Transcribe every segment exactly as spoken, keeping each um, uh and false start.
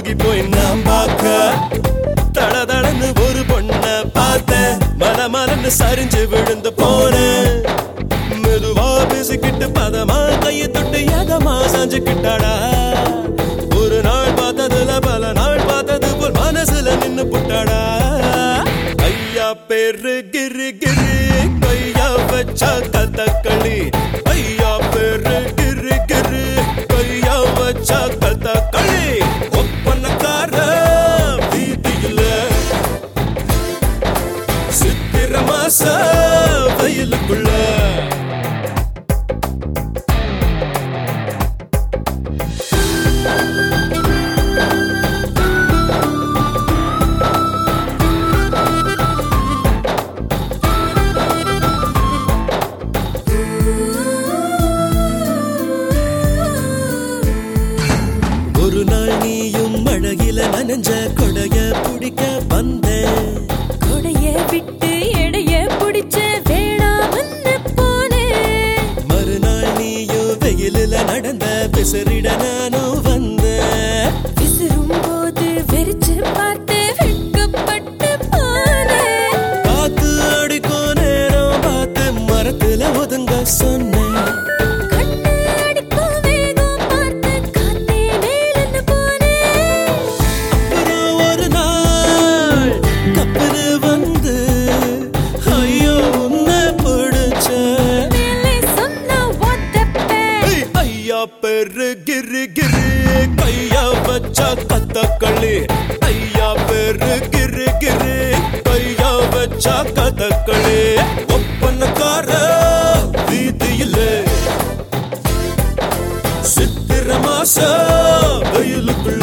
உருகி போய் நான் பார்க்க தட தடன்னு ஒரு பொண்ண பார்த்தேன் மல மலன்னு சரிஞ்சு விழுந்து போனேன் மெதுவா பேசிக்கிட்டு பதமா கையை தொட்டு எதமா சாஞ்சுக்கிட்டாடா ஒரு நாள் பார்த்ததுல பல நாள் பார்த்தது போல் மனசுல நின்னு புட்டாடா ஐயா பேரு கிரு கிரு கையா வச்சா கதகளி ஐயா பேரு கிரு கிரு கையா வச்சா கதகளி ஒப்பனக்கார வீதியில சித்திர மாச வயலுக்குள்ள ஒரு நாள் நீயும் மழையில நனைஞ்ச கொடைய பிடிக்க வந்தேன் கொடைய விட்டு எடைய பிடிச்ச வேணாமன்னு போனேன் மறுநாள் நீயும் வெயிலில நடந்த பிசறிட நானும் வந்தேன் விசிறும் போது வெறிச்சு பார்த்து வெட்கப்பட்டு போனேன் காத்து அடிக்கும் நேரம் பார்த்து மரத்துல ஒதுங்க சொன்னேன் கண்ணு அடிக்கும் வேகம் பார்த்து காத்தே மேலன்னு போனேன் அப்புறம் ஒரு நாள் கப்பரு வந்து ஐயோ உன்னை பிடிச்ச மேலே சொன்ன ஒத்தப்பே ஐயா பேரு கிரு கிரு கையா வச்சா கதகளி ஐயா பேரு கிரு கிரு கையா வச்சா கதகளி ஒப்பனக்கார வீதியில சித்திர மாச வயலுக்குள்ள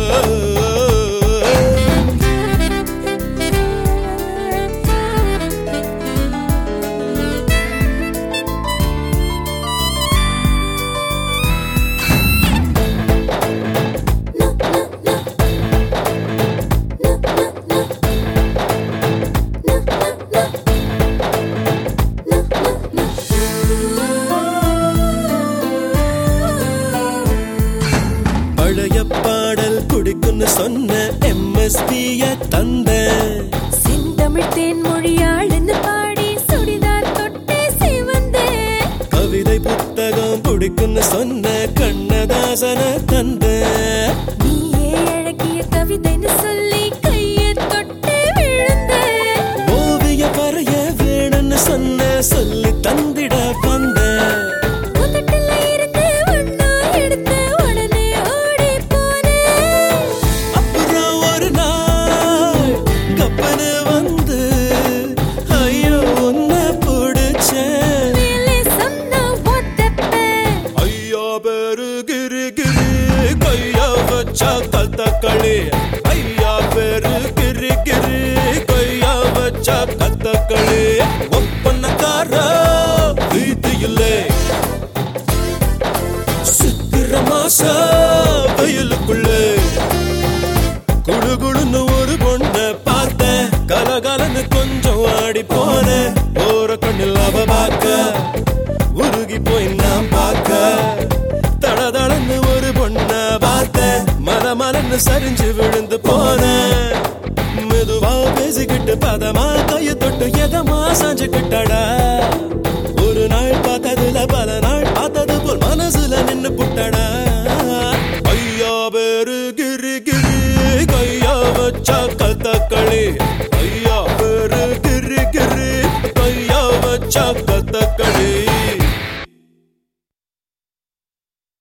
பழைய பாடல் குடிக்குன்னு சொன்ன எம்எஸ்பிய தந்த செந்தமிழ் தேன்மொழியாளுன்னு பாடி சுடிதார் தொட்டே சிவந்தேன் கவிதை புத்தகம் குடிக்குன்னு சொன்ன கண்ணதாசன தந்த நீயே அழகிய கவிதைன்னு சொல்லி கையை தொட்டு விழுந்தேன் ஓவிய வரைய வேணும்னு சொன்ன சொல்லி தந்திட வந்த உதட்டுல இருந்து ஒண்ணா எடுத்து உடனே ஓடி போனேன் அப்புறம் ஒரு நாள் கப்பனு வந்து ஐயோ உன்னை பிடிச்சேன் மேலே சொன்ன ஒத்தப்பே ஐயா பேரு கிரு கிரு கையா வச்சா கதகளி ஐயா பேரு கிரு கிரு கையா வச்சா கதகளி ஒப்பனக்கார வீதியில சித்திர மாச வயலுக்குள்ள குடுகுடுன்னு ஒரு பொண்ண பார்த்தேன் கலகலன்னு கொஞ்சம் ஆடி போனேன் ஓர கண்ணில் அவ பார்க்க உருகி போய் நான் பார்க்க தடதடன்னு ஒரு பொண்ண பார்த்தேன் மல மலன்னு சரிஞ்சு விழுந்து போனேன் மெதுவா பேசிக்கிட்டு பதமா கையை தொட்டு எதமா சாஞ்சுக்கிட்டடா ஒரு நாள் பார்த்ததுல பல நாள் பார்த்தது போல் மனசுல